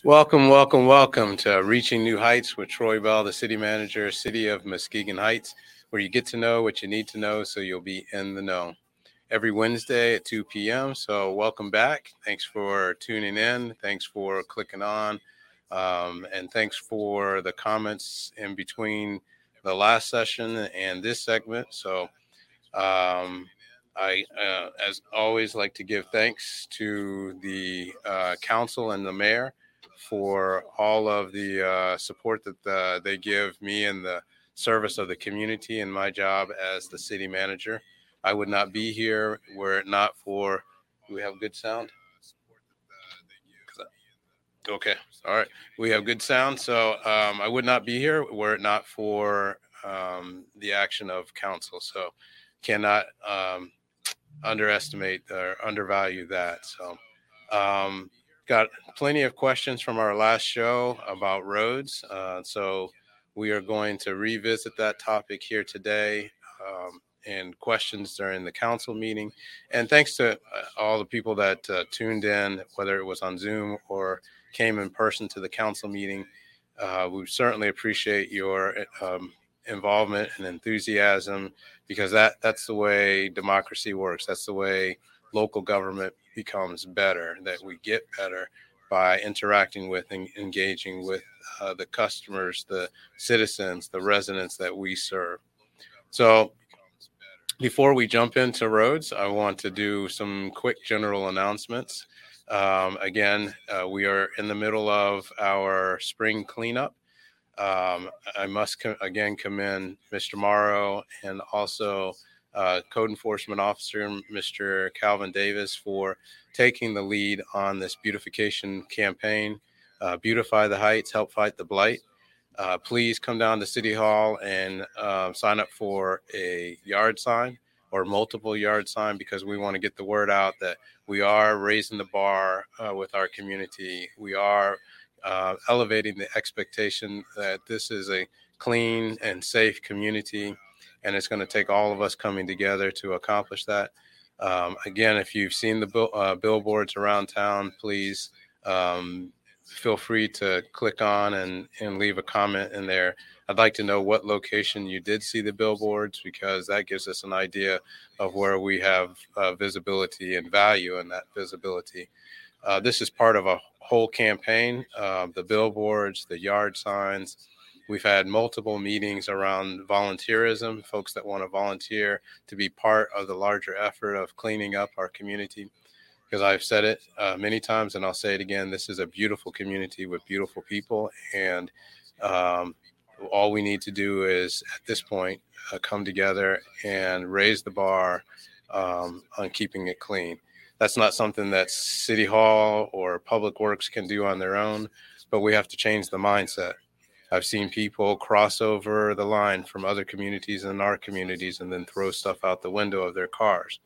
Welcome, welcome, welcome to Reaching New Heights with Troy Bell, the city manager, City of Muskegon Heights, where you get to know what you need to know so you'll be in the know. Every Wednesday at 2 p.m. So welcome back. Thanks for tuning in. Thanks for clicking on. And thanks for the comments in between the last session and this segment. So I, as always, like to give thanks to the council and the mayor for all of the support that they give me in the service of the community and my job as the city manager. I would not be here were it not for. Do we have good sound? Okay, all right. We have good sound, so I would not be here were it not for the action of council. So cannot underestimate or undervalue that. So, got plenty of questions from our last show about roads. So, we are going to revisit that topic here today and questions during the council meeting. And thanks to all the people that tuned in, whether it was on Zoom or came in person to the council meeting. We certainly appreciate your involvement and enthusiasm because that's the way democracy works. That's the way local government becomes better, that we get better by interacting with and engaging with the customers, the citizens, the residents that we serve. So before we jump into roads, I want to do some quick general announcements. Again, we are in the middle of our spring cleanup. I must again commend Mr. Morrow and also Code Enforcement Officer Mr. Calvin Davis for taking the lead on this beautification campaign. Beautify the Heights, help fight the blight. Please come down to City Hall and sign up for a yard sign or multiple yard sign because we want to get the word out that we are raising the bar with our community. We are elevating the expectation that this is a clean and safe community, and it's going to take all of us coming together to accomplish that. Again, if you've seen the billboards around town, please feel free to click on and leave a comment in there. I'd like to know what location you did see the billboards because that gives us an idea of where we have visibility and value in that visibility. This is part of a whole campaign, the billboards, the yard signs. We've had multiple meetings around volunteerism, folks that want to volunteer to be part of the larger effort of cleaning up our community. Because I've said it many times and I'll say it again, this is a beautiful community with beautiful people. And all we need to do is at this point come together and raise the bar on keeping it clean. That's not something that City Hall or Public Works can do on their own, but we have to change the mindset. I've seen people cross over the line from other communities and our communities and then throw stuff out the window of their cars.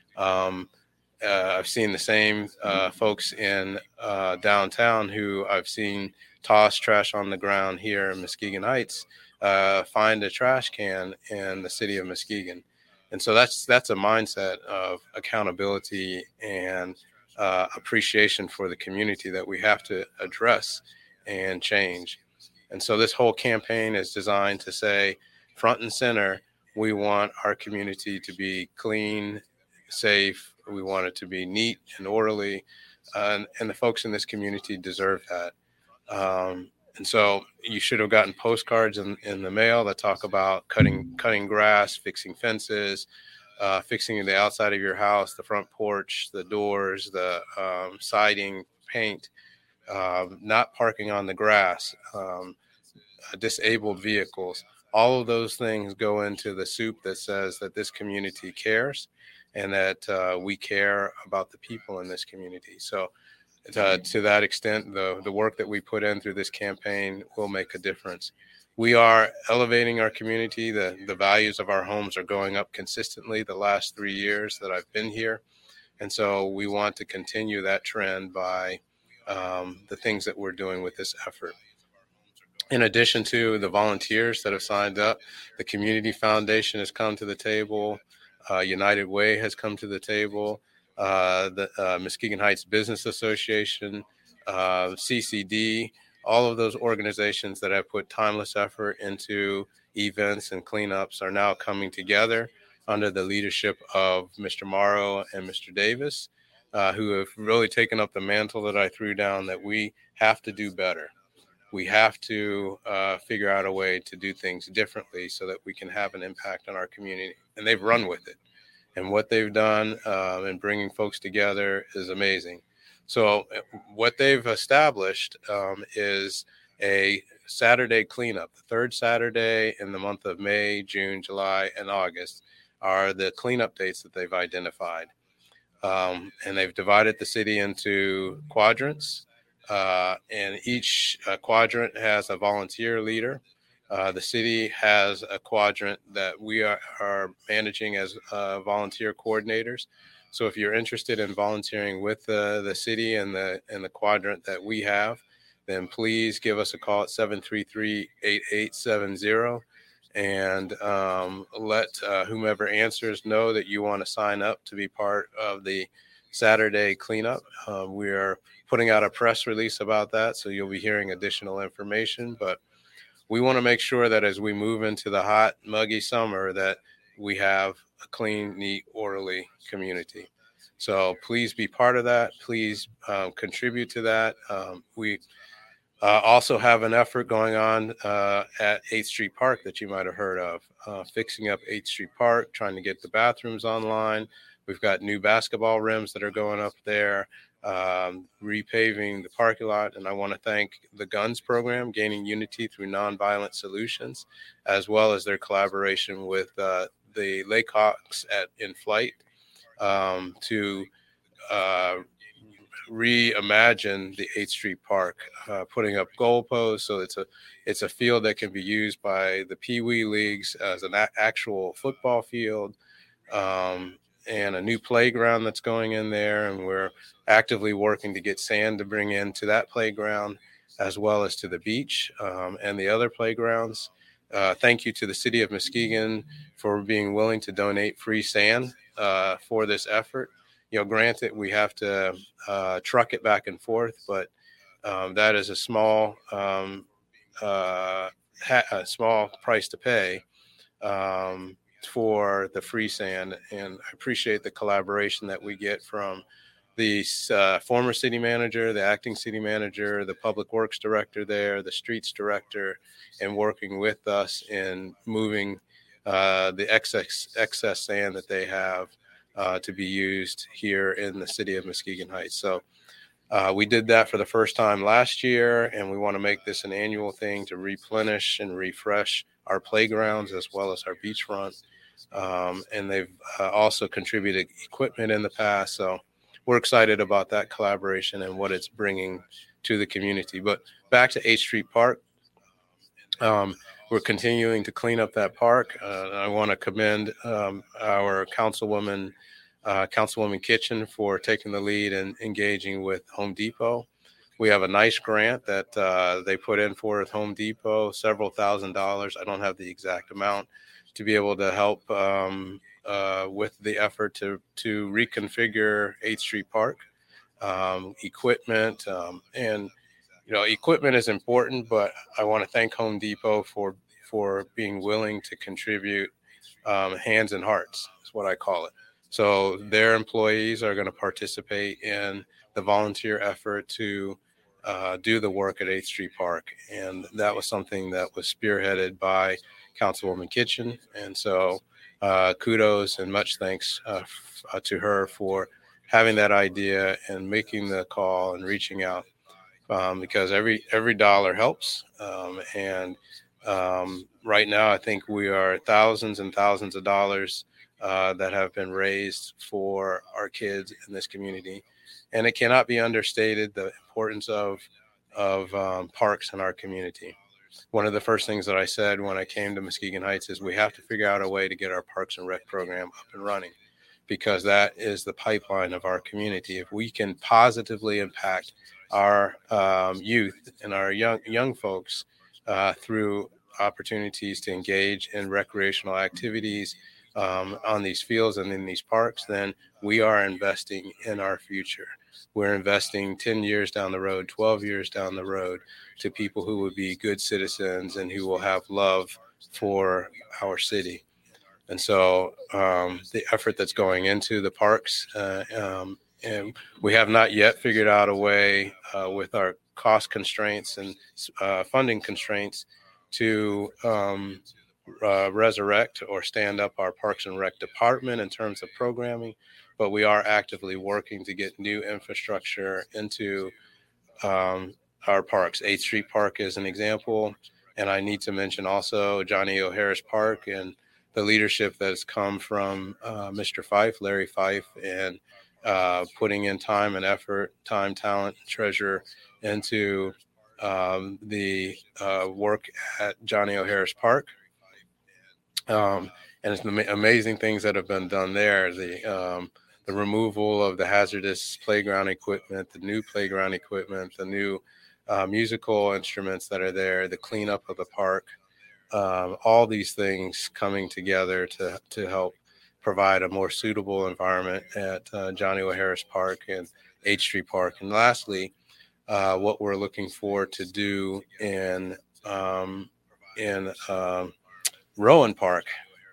I've seen the same folks in downtown who I've seen toss trash on the ground here in Muskegon Heights, find a trash can in the city of Muskegon. And so that's a mindset of accountability and appreciation for the community that we have to address and change. And so this whole campaign is designed to say, front and center, we want our community to be clean, safe. We want it to be neat and orderly. And the folks in this community deserve that. And so you should have gotten postcards in the mail that talk about cutting grass, fixing fences, fixing the outside of your house, the front porch, the doors, the siding, paint, not parking on the grass, disabled vehicles. All of those things go into the soup that says that this community cares and that we care about the people in this community. So to that extent, the work that we put in through this campaign will make a difference. We are elevating our community. The values of our homes are going up consistently the last 3 years that I've been here. And so we want to continue that trend by the things that we're doing with this effort. In addition to the volunteers that have signed up, the Community Foundation has come to the table. United Way has come to the table. The Muskegon Heights Business Association, CCD, all of those organizations that have put timeless effort into events and cleanups are now coming together under the leadership of Mr. Morrow and Mr. Davis, who have really taken up the mantle that I threw down, that we have to do better. We have to figure out a way to do things differently so that we can have an impact on our community. And they've run with it. And what they've done in bringing folks together is amazing. So what they've established is a Saturday cleanup. The third Saturday in the month of May, June, July, and August are the cleanup dates that they've identified. And they've divided the city into quadrants. And each quadrant has a volunteer leader. The city has a quadrant that we are managing as volunteer coordinators. So if you're interested in volunteering with the city and the quadrant that we have, then please give us a call at 733-8870 and let whomever answers know that you want to sign up to be part of the Saturday cleanup. We are putting out a press release about that, so you'll be hearing additional information. But we want to make sure that as we move into the hot, muggy summer, that we have a clean, neat, orderly community. So please be part of that. Please contribute to that. We also have an effort going on at 8th Street Park that you might have heard of, fixing up 8th Street Park, trying to get the bathrooms online. We've got new basketball rims that are going up there, repaving the parking lot. And I want to thank the GUNS program, Gaining Unity Through Nonviolent Solutions, as well as their collaboration with the Lakehawks in Flight to reimagine the 8th Street Park, putting up goalposts. So it's a field that can be used by the Pee Wee leagues as an actual football field, and a new playground that's going in there. And we're actively working to get sand to bring into that playground, as well as to the beach and the other playgrounds. Thank you to the city of Muskegon for being willing to donate free sand for this effort. Granted, we have to truck it back and forth, but that is a small price to pay for the free sand. And I appreciate the collaboration that we get from the former city manager, the acting city manager, the public works director there, the streets director, and working with us in moving the excess sand that they have to be used here in the city of Muskegon Heights. So we did that for the first time last year, and we want to make this an annual thing to replenish and refresh our playgrounds as well as our beachfront. And they've also contributed equipment in the past. So we're excited about that collaboration and what it's bringing to the community. But back to 8th Street Park. We're continuing to clean up that park. I want to commend our Councilwoman Kitchen for taking the lead and engaging with Home Depot. We have a nice grant that they put in for at Home Depot, several $1,000s. I don't have the exact amount, to be able to help with the effort to reconfigure 8th Street Park, equipment, and equipment is important, but I want to thank Home Depot for being willing to contribute hands and hearts, is what I call it. So their employees are going to participate in the volunteer effort to do the work at 8th Street Park. And that was something that was spearheaded by Councilwoman Kitchen. And so kudos and much thanks to her for having that idea and making the call and reaching out. Because every dollar helps. And right now, I think we are thousands and thousands of dollars that have been raised for our kids in this community. And it cannot be understated, the importance of parks in our community. One of the first things that I said when I came to Muskegon Heights is we have to figure out a way to get our Parks and Rec program up and running, because that is the pipeline of our community. If we can positively impact our youth and our young folks through opportunities to engage in recreational activities on these fields and in these parks, then we are investing in our future. we're investing 10 years down the road, 12 years down the road to people who would be good citizens and who will have love for our city. And so the effort that's going into the parks, and we have not yet figured out a way with our cost constraints and funding constraints to resurrect or stand up our Parks and Rec department in terms of programming, but we are actively working to get new infrastructure into our parks. 8th Street Park is an example, and I need to mention also Johnny O. Harris Park and the leadership that's come from Mr. Fife, Larry Fife, and putting in time and effort, time, talent, treasure into the work at Johnny O. Harris Park. And it's amazing things that have been done there. The removal of the hazardous playground equipment, the new playground equipment, the new musical instruments that are there, the cleanup of the park, all these things coming together to help provide a more suitable environment at Johnny O. Harris Park and 8th Street Park. And lastly, what we're looking for to do in Rowan Park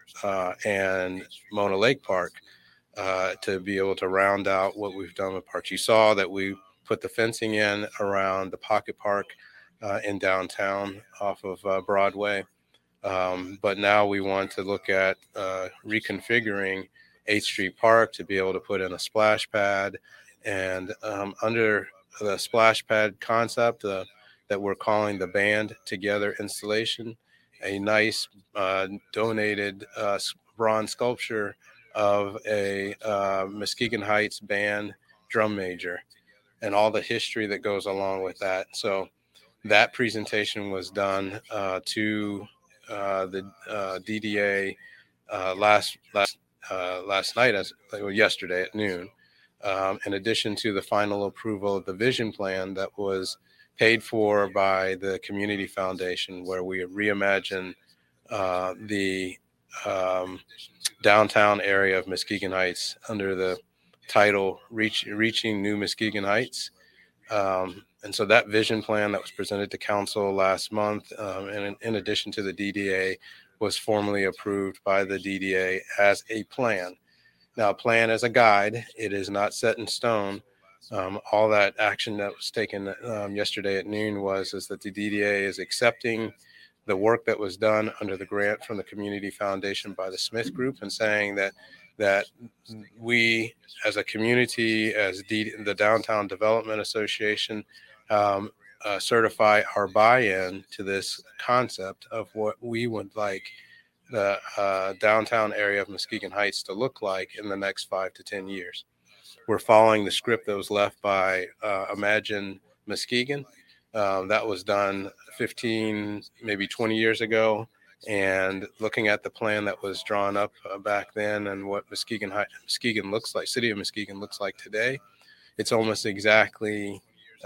and Mona Lake Park to be able to round out what we've done with parks. You saw that we put the fencing in around the Pocket Park in downtown off of Broadway. But now we want to look at reconfiguring 8th Street Park to be able to put in a splash pad. And under the splash pad concept that we're calling the Band Together installation, a nice donated bronze sculpture of a Muskegon Heights band drum major and all the history that goes along with that. So that presentation was done to the DDA last night, yesterday at noon. In addition to the final approval of the vision plan that was paid for by the Community Foundation, where we reimagine the downtown area of Muskegon Heights under the title Reaching New Muskegon Heights. And so that vision plan that was presented to council last month, and in addition to the DDA, was formally approved by the DDA as a plan. Now, a plan is a guide. It is not set in stone. All that action that was taken yesterday at noon is that the DDA is accepting the work that was done under the grant from the Community Foundation by the Smith Group and saying that we as a community, as the Downtown Development Association, certify our buy-in to this concept of what we would like the downtown area of Muskegon Heights to look like in the next 5 to 10 years. We're following the script that was left by Imagine Muskegon. That was done 15, maybe 20 years ago. And looking at the plan that was drawn up back then and what Muskegon looks like, city of Muskegon looks like today, it's almost exactly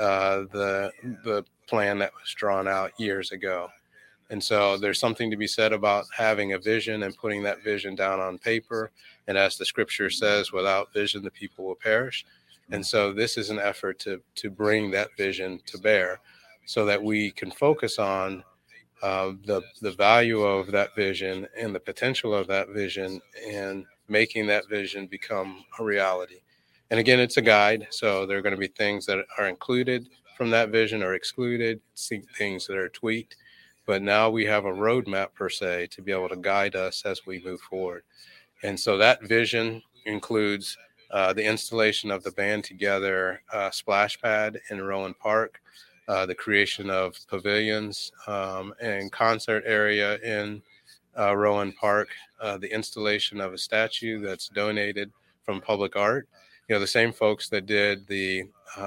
the plan that was drawn out years ago. And so there's something to be said about having a vision and putting that vision down on paper. And as the scripture says, without vision, the people will perish. And so this is an effort to bring that vision to bear so that we can focus on the value of that vision and the potential of that vision and making that vision become a reality. And again, it's a guide. So there are going to be things that are included from that vision or excluded, things that are tweaked. But now we have a roadmap, per se, to be able to guide us as we move forward. And so that vision includes the installation of the Band Together splash pad in Rowan Park, the creation of pavilions and concert area in Rowan Park, the installation of a statue that's donated from Public Art. You know, the same folks that did the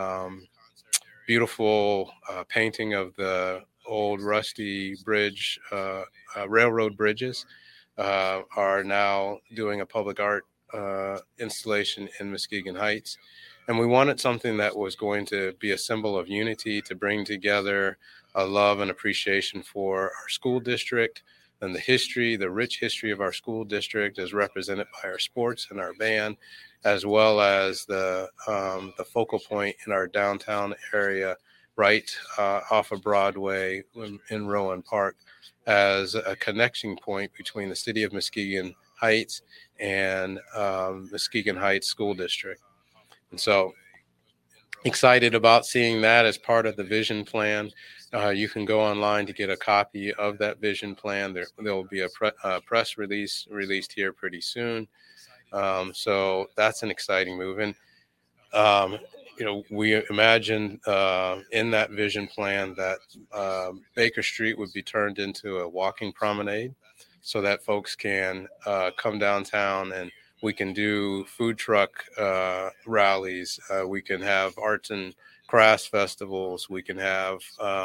beautiful painting of the old rusty bridge, railroad bridges, are now doing a Public Art installation in Muskegon Heights. And we wanted something that was going to be a symbol of unity, to bring together a love and appreciation for our school district, and the rich history of our school district is represented by our sports and our band, as well as the focal point in our downtown area, right off of Broadway in Rowan Park, as a connection point between the city of Muskegon Heights and Muskegon Heights School District. And so excited about seeing that as part of the vision plan. You can go online to get a copy of that vision plan. There will be a press release released here pretty soon. So that's an exciting move. And, we imagined in that vision plan that Baker Street would be turned into a walking promenade so that folks can come downtown, and we can do food truck rallies. We can have arts and crafts festivals. We can have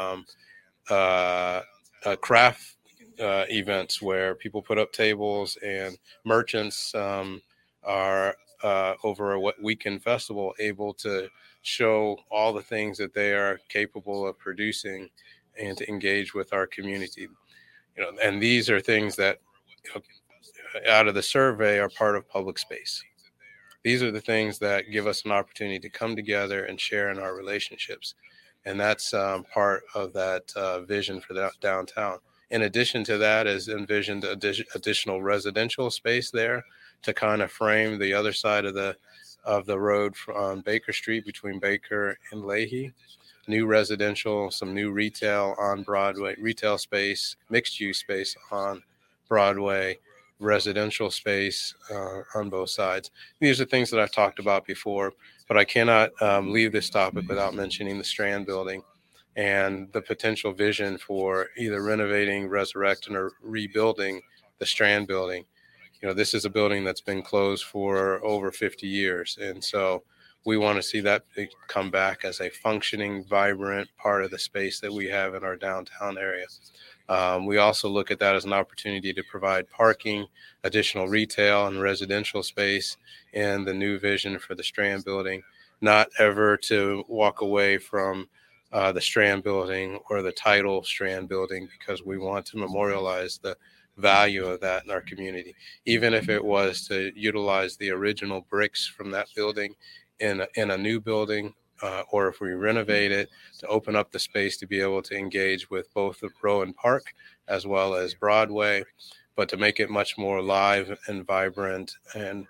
craft events where people put up tables and merchants are over a weekend festival able to show all the things that they are capable of producing and to engage with our community. And these are things that out of the survey are part of public space. These are the things that give us an opportunity to come together and share in our relationships. And that's part of that vision for that downtown. In addition to that is envisioned additional residential space there to kind of frame the other side of the road from Baker Street between Baker and Leahy. New residential, some new retail on Broadway, retail space, mixed use space on Broadway, residential space on both sides. These are things that I've talked about before, but I cannot leave this topic without mentioning the Strand building and the potential vision for either renovating, resurrecting, or rebuilding the Strand building. This is a building that's been closed for over 50 years. And so we want to see that come back as a functioning, vibrant part of the space that we have in our downtown area. We also look at that as an opportunity to provide parking, additional retail and residential space in the new vision for the Strand building, not ever to walk away from the Strand building or the title Strand building, because we want to memorialize the value of that in our community. Even if it was to utilize the original bricks from that building in a new building, or if we renovate it, to open up the space to be able to engage with both the Rowan Park as well as Broadway, but to make it much more live and vibrant and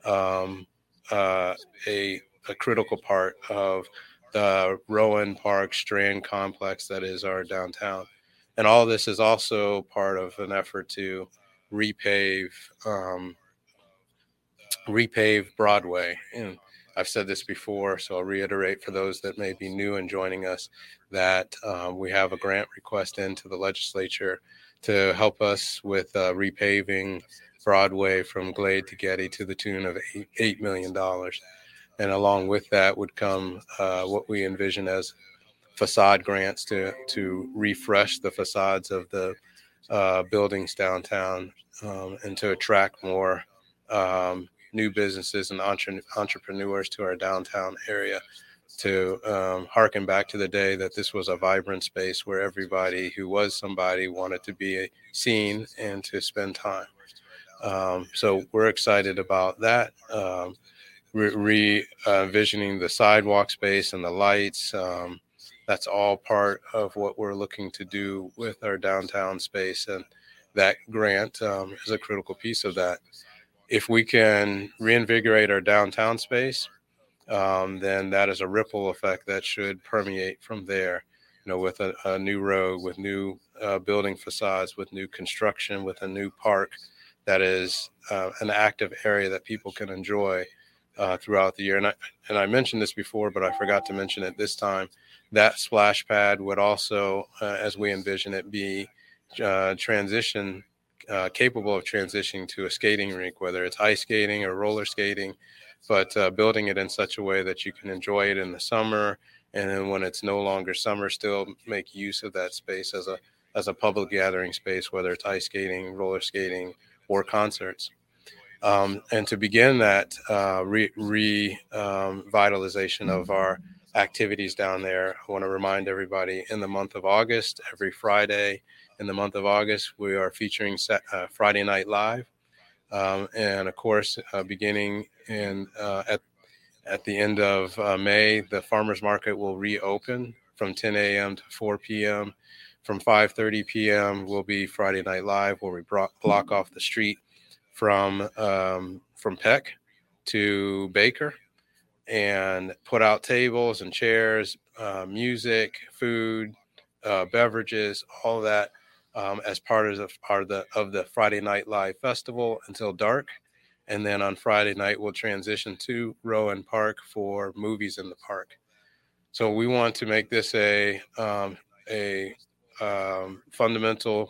a critical part of the Rowan Park Strand complex that is our downtown. And all this is also part of an effort to repave Broadway. And I've said this before, so I'll reiterate for those that may be new and joining us that we have a grant request into the legislature to help us with repaving Broadway from Glade to Getty to the tune of $8 million. And along with that would come what we envision as facade grants to refresh the facades of the buildings downtown and to attract more new businesses and entrepreneurs to our downtown area, to harken back to the day that this was a vibrant space where everybody who was somebody wanted to be seen and to spend time. So we're excited about that. Re-envisioning the sidewalk space and the lights. That's all part of what we're looking to do with our downtown space, and that grant is a critical piece of that. If we can reinvigorate our downtown space, then that is a ripple effect that should permeate from there, with a new road, with new building facades, with new construction, with a new park that is an active area that people can enjoy throughout the year. And I mentioned this before, but I forgot to mention it this time. That splash pad would also, as we envision it, be capable of transitioning to a skating rink, whether it's ice skating or roller skating, but building it in such a way that you can enjoy it in the summer, and then when it's no longer summer, still make use of that space as a public gathering space, whether it's ice skating, roller skating, or concerts. And to begin that revitalization of our activities down there. I want to remind everybody in the month of August, every Friday in the month of August, we are featuring Friday Night Live. And of course, beginning at the end of May, the farmers market will reopen from 10 a.m. to 4 p.m. From 5:30 p.m. will be Friday Night Live, where we block off the street from Peck to Baker and put out tables and chairs, music, food, beverages, all that as part of the Friday Night Live Festival until dark. And then on Friday night, we'll transition to Rowan Park for movies in the park. So we want to make this a fundamental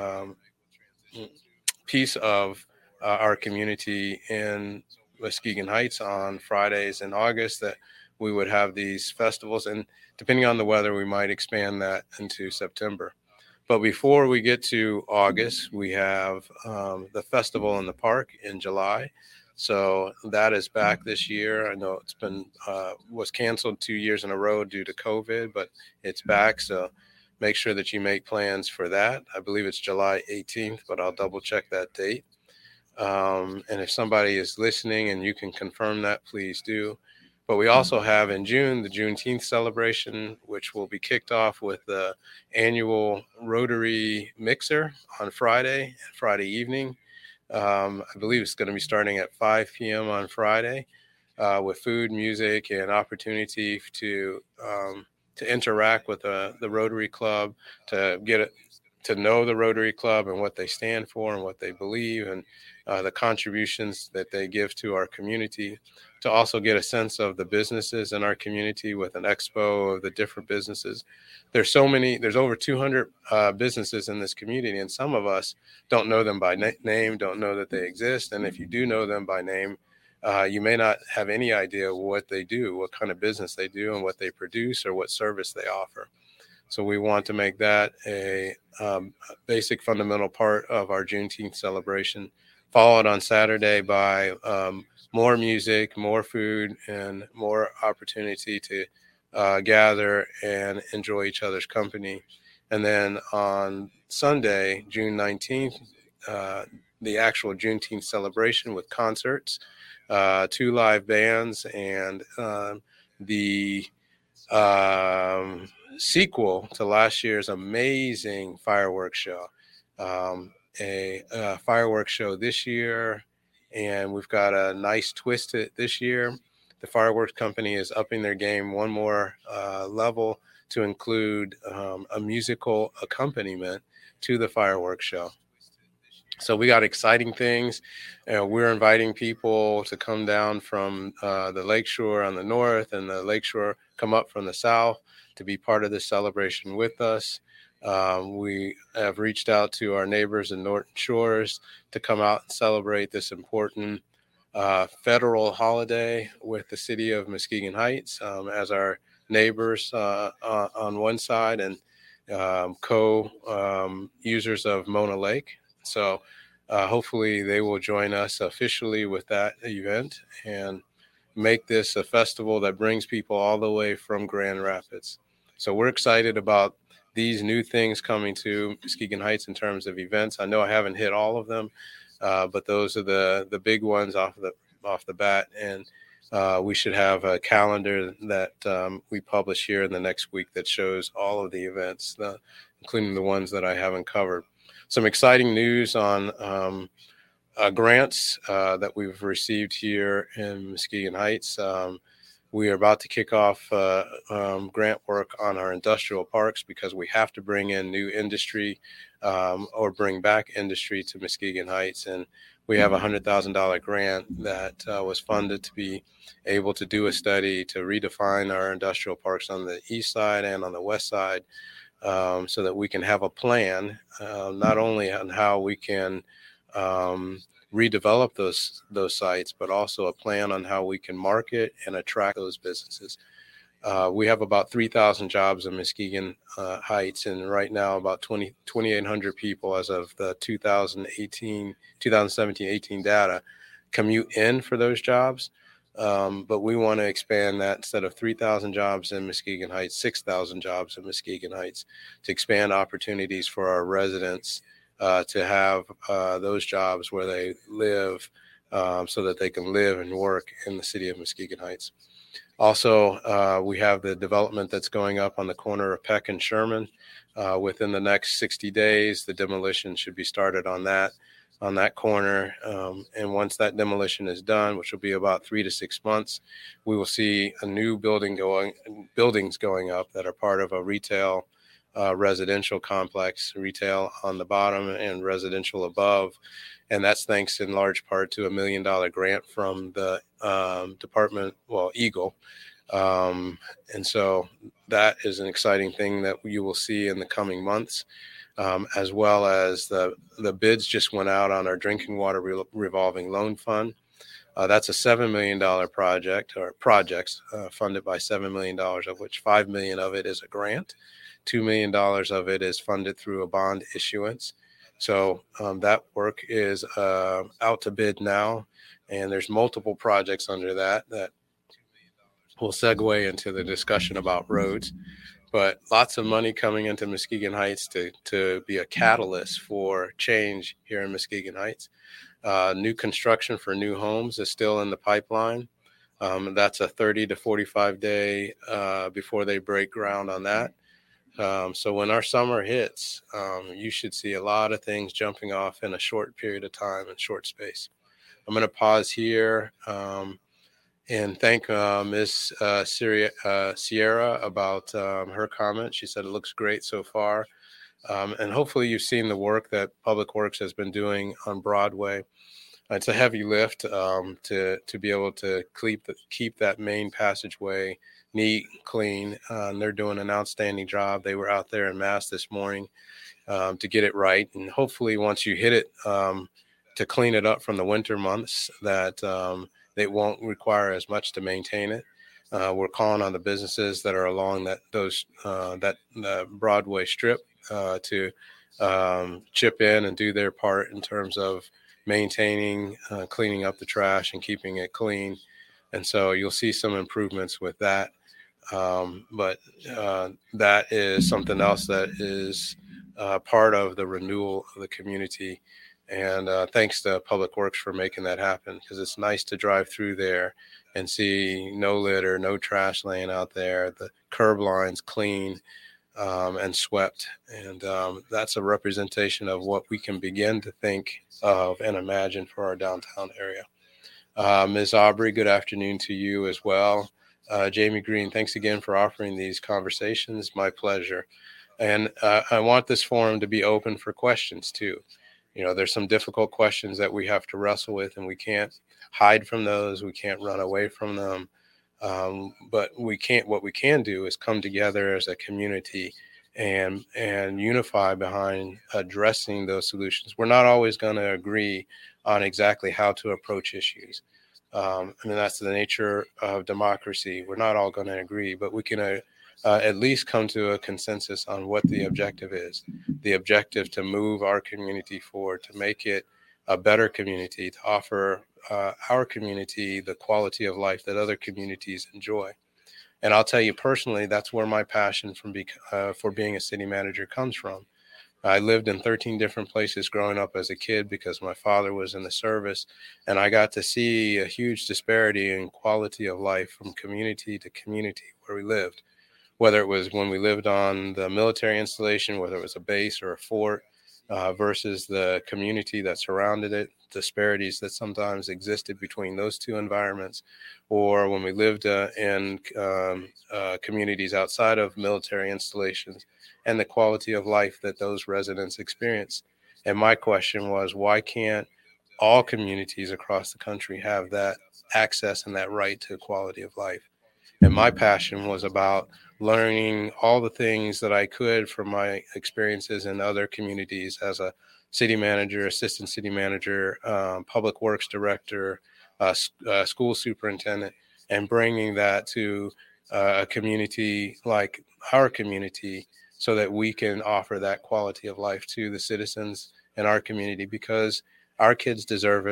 piece of our community in Muskegon Heights on Fridays in August, that we would have these festivals. And depending on the weather, we might expand that into September. But before we get to August, we have the festival in the park in July. So that is back this year. I know it's been was canceled 2 years in a row due to COVID, but it's back. So make sure that you make plans for that. I believe it's July 18th, but I'll double check that date. And if somebody is listening and you can confirm that, please do. But we also have in June the Juneteenth celebration, which will be kicked off with the annual Rotary Mixer on Friday evening. I believe it's going to be starting at 5 p.m. on Friday with food, music, and opportunity to interact with the Rotary Club, to know the Rotary Club and what they stand for and what they believe, and the contributions that they give to our community, to also get a sense of the businesses in our community with an expo of the different businesses. There's over 200 businesses in this community, and some of us don't know them by name, don't know that they exist. And if you do know them by name, you may not have any idea what they do, what kind of business they do, and what they produce or what service they offer. So we want to make that a basic fundamental part of our Juneteenth celebration, followed on Saturday by more music, more food, and more opportunity to gather and enjoy each other's company. And then on Sunday, June 19th, the actual Juneteenth celebration with concerts, 2 live bands, and the sequel to last year's amazing fireworks show. A fireworks show this year, and we've got a nice twist to it this year. The fireworks company is upping their game one more level to include a musical accompaniment to the fireworks show. So we got exciting things. We're inviting people to come down from the lakeshore on the north and the lakeshore come up from the south to be part of this celebration with us. We have reached out to our neighbors in Norton Shores to come out and celebrate this important federal holiday with the city of Muskegon Heights as our neighbors on one side and co-users of Mona Lake. So hopefully they will join us officially with that event and make this a festival that brings people all the way from Grand Rapids. So we're excited about these new things coming to Muskegon Heights in terms of events. I know I haven't hit all of them, but those are the big ones off the bat. And we should have a calendar that we publish here in the next week that shows all of the events, including the ones that I haven't covered. Some exciting news on grants that we've received here in Muskegon Heights. We are about to kick off grant work on our industrial parks because we have to bring in new industry or bring back industry to Muskegon Heights. And we have a $100,000 grant that was funded to be able to do a study to redefine our industrial parks on the east side and on the west side, so that we can have a plan, not only on how we can redevelop those sites, but also a plan on how we can market and attract those businesses. We have about 3,000 jobs in Muskegon Heights, and right now about 2,800 people as of the 2017-18 data commute in for those jobs. But we want to expand that instead of 3,000 jobs in Muskegon Heights, 6,000 jobs in Muskegon Heights, to expand opportunities for our residents to have those jobs where they live, so that they can live and work in the city of Muskegon Heights. Also, we have the development that's going up on the corner of Peck and Sherman. Within the next 60 days, the demolition should be started on that corner. And once that demolition is done, which will be about 3 to 6 months, we will see a new buildings going up that are part of a retail residential complex, retail on the bottom and residential above. And that's thanks in large part to $1 million grant from the Eagle. And so that is an exciting thing that you will see in the coming months, as well as the bids just went out on our drinking water revolving loan fund. That's a $7 million projects funded by $7 million, of which $5 million of it is a grant. $2 million of it is funded through a bond issuance. So that work is out to bid now, and there's multiple projects under that will segue into the discussion about roads. But lots of money coming into Muskegon Heights to be a catalyst for change here in Muskegon Heights. New construction for new homes is still in the pipeline. That's a 30 to 45 day before they break ground on that. So when our summer hits, you should see a lot of things jumping off in a short period of time and short space. I'm going to pause here and thank Ms. Sierra about her comment. She said it looks great so far. And hopefully you've seen the work that Public Works has been doing on Broadway. It's a heavy lift to be able to keep that main passageway neat, clean. And they're doing an outstanding job. They were out there en masse this morning to get it right. And hopefully once you hit it, to clean it up from the winter months, that it won't require as much to maintain it. We're calling on the businesses that are along that Broadway strip to chip in and do their part in terms of maintaining, cleaning up the trash and keeping it clean. And so you'll see some improvements with that. But that is something else that is part of the renewal of the community. And thanks to Public Works for making that happen, because it's nice to drive through there and see no litter, no trash laying out there, the curb lines clean and swept. And that's a representation of what we can begin to think of and imagine for our downtown area. Ms. Aubrey, good afternoon to you as well. Jamie Green, thanks again for offering these conversations. My pleasure. And I want this forum to be open for questions too. You know, there's some difficult questions that we have to wrestle with, and we can't hide from those. We can't run away from them. But what we can do is come together as a community and unify behind addressing those solutions. We're not always going to agree on exactly how to approach issues. I mean, that's the nature of democracy. We're not all going to agree, but we can at least come to a consensus on what the objective is. The objective to move our community forward, to make it a better community, to offer our community the quality of life that other communities enjoy. And I'll tell you personally, that's where my passion for being a city manager comes from. I lived in 13 different places growing up as a kid because my father was in the service, and I got to see a huge disparity in quality of life from community to community where we lived, whether it was when we lived on the military installation, whether it was a base or a fort, versus the community that surrounded it, disparities that sometimes existed between those two environments, or when we lived in communities outside of military installations, and the quality of life that those residents experience. And my question was, why can't all communities across the country have that access and that right to quality of life? And my passion was about learning all the things that I could from my experiences in other communities as a city manager, assistant city manager, public works director, school superintendent, and bringing that to a community like our community so that we can offer that quality of life to the citizens in our community, because our kids deserve it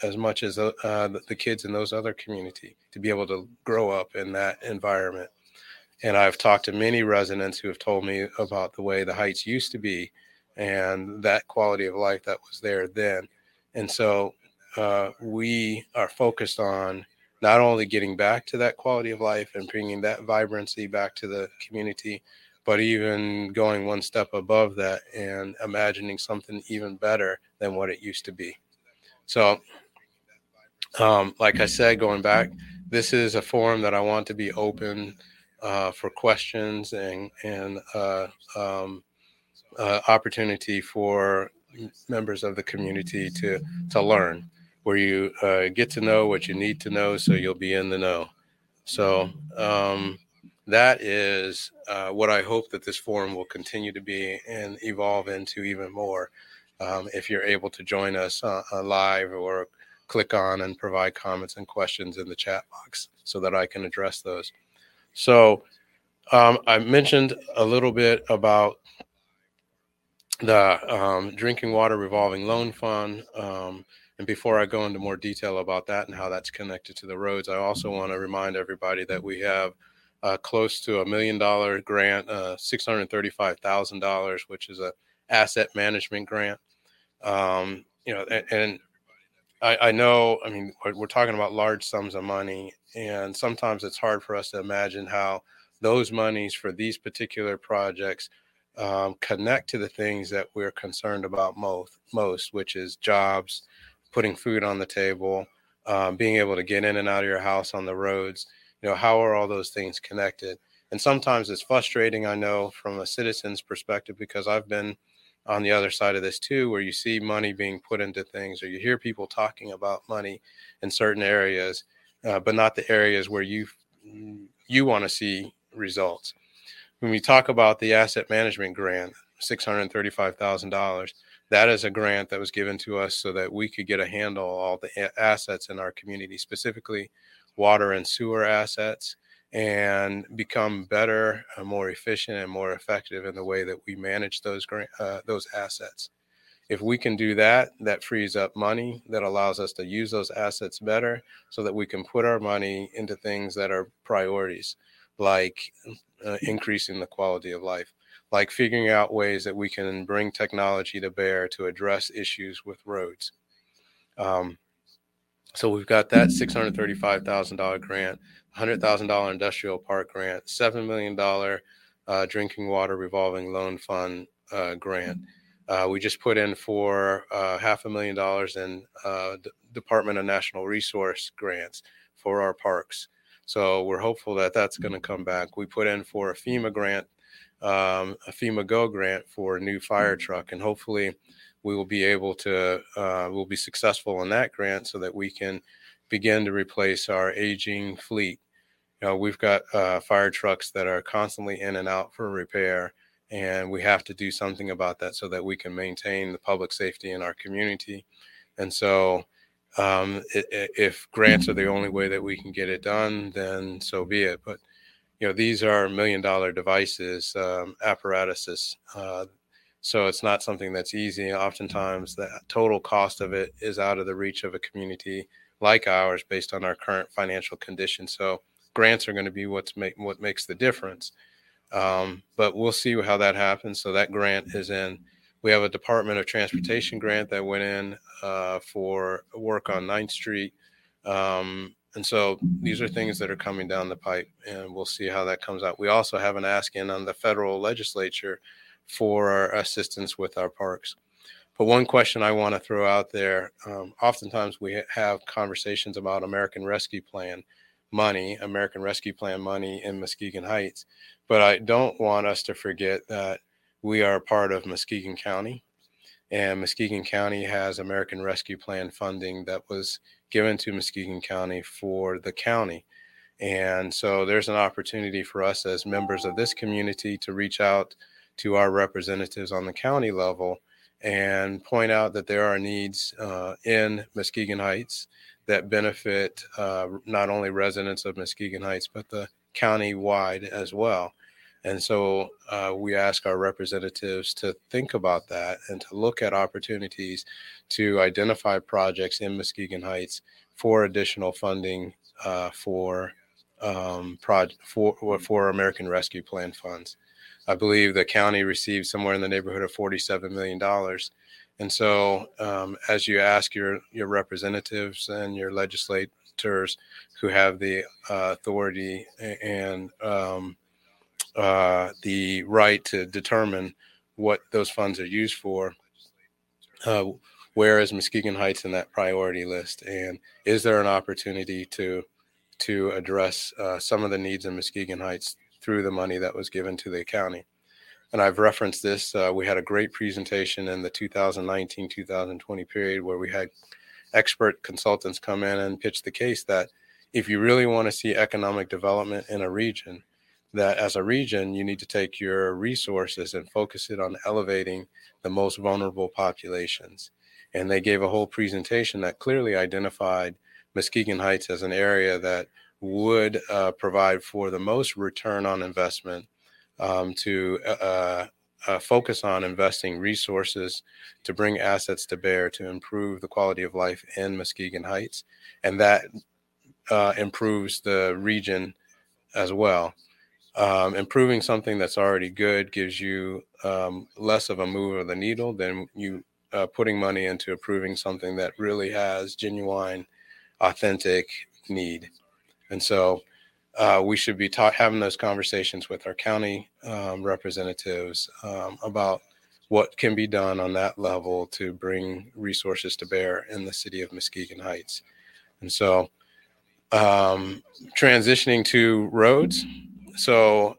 as much as the kids in those other community to be able to grow up in that environment. And I've talked to many residents who have told me about the way the Heights used to be and that quality of life that was there then. And so we are focused on not only getting back to that quality of life and bringing that vibrancy back to the community, but even going one step above that and imagining something even better than what it used to be. So, like I said, going back, this is a forum that I want to be open for questions and opportunity for members of the community to learn, where you get to know what you need to know so you'll be in the know. So that is what I hope that this forum will continue to be and evolve into even more. If you're able to join us live or click on and provide comments and questions in the chat box so that I can address those. So I mentioned a little bit about the Drinking Water Revolving Loan Fund. And before I go into more detail about that and how that's connected to the roads, I also want to remind everybody that we have close to $1 million grant, $635,000, which is a asset management grant. And I know, I mean, we're talking about large sums of money, and sometimes it's hard for us to imagine how those monies for these particular projects connect to the things that we're concerned about most, which is jobs, putting food on the table, being able to get in and out of your house on the roads. How are all those things connected? And sometimes it's frustrating, I know, from a citizen's perspective, because I've been on the other side of this too, where you see money being put into things, or you hear people talking about money in certain areas, but not the areas where you want to see results. When we talk about the asset management grant, $635,000, that is a grant that was given to us so that we could get a handle on all the assets in our community, specifically water and sewer assets, and become better, more efficient, and more effective in the way that we manage those assets. If we can do that, that frees up money that allows us to use those assets better so that we can put our money into things that are priorities, like increasing the quality of life, like figuring out ways that we can bring technology to bear to address issues with roads. So we've got that $635,000 grant, $100,000 industrial park grant, $7 million drinking water revolving loan fund grant. We just put in for $500,000 in Department of Natural Resource grants for our parks. So we're hopeful that that's going to come back. We put in for a FEMA grant, a FEMA Go grant for a new fire truck, and hopefully we will be able to, we'll be successful in that grant so that we can begin to replace our aging fleet. We've got fire trucks that are constantly in and out for repair, and we have to do something about that so that we can maintain the public safety in our community. And so if grants are the only way that we can get it done, then so be it. But, these are $1 million devices, apparatuses. So it's not something that's easy. Oftentimes the total cost of it is out of the reach of a community like ours based on our current financial condition. So grants are going to be what makes the difference. But we'll see how that happens. So that grant is in. We have a Department of Transportation grant that went in for work on 9th Street. And so these are things that are coming down the pipe, and we'll see how that comes out. We also have an ask in on the federal legislature for our assistance with our parks. But one question I want to throw out there, oftentimes we have conversations about American Rescue Plan money in Muskegon Heights, but I don't want us to forget that we are part of Muskegon County, and Muskegon County has American Rescue Plan funding that was given to Muskegon County for the county. And so there's an opportunity for us as members of this community to reach out to our representatives on the county level and point out that there are needs in Muskegon Heights that benefit not only residents of Muskegon Heights, but the county wide as well. And so we ask our representatives to think about that and to look at opportunities to identify projects in Muskegon Heights for additional funding for American Rescue Plan funds. I believe the county received somewhere in the neighborhood of $47 million. And so as you ask your representatives and your legislators who have the authority and the right to determine what those funds are used for, where is Muskegon Heights in that priority list? And is there an opportunity to address some of the needs in Muskegon Heights through the money that was given to the county? And I've referenced this. We had a great presentation in the 2019-2020 period where we had expert consultants come in and pitch the case that if you really want to see economic development in a region, that as a region, you need to take your resources and focus it on elevating the most vulnerable populations. And they gave a whole presentation that clearly identified Muskegon Heights as an area that would provide for the most return on investment to focus on investing resources to bring assets to bear to improve the quality of life in Muskegon Heights. And that improves the region as well. Improving something that's already good gives you less of a move of the needle than you putting money into improving something that really has genuine, authentic need. And so we should be having those conversations with our county representatives about what can be done on that level to bring resources to bear in the city of Muskegon Heights. And so transitioning to roads. So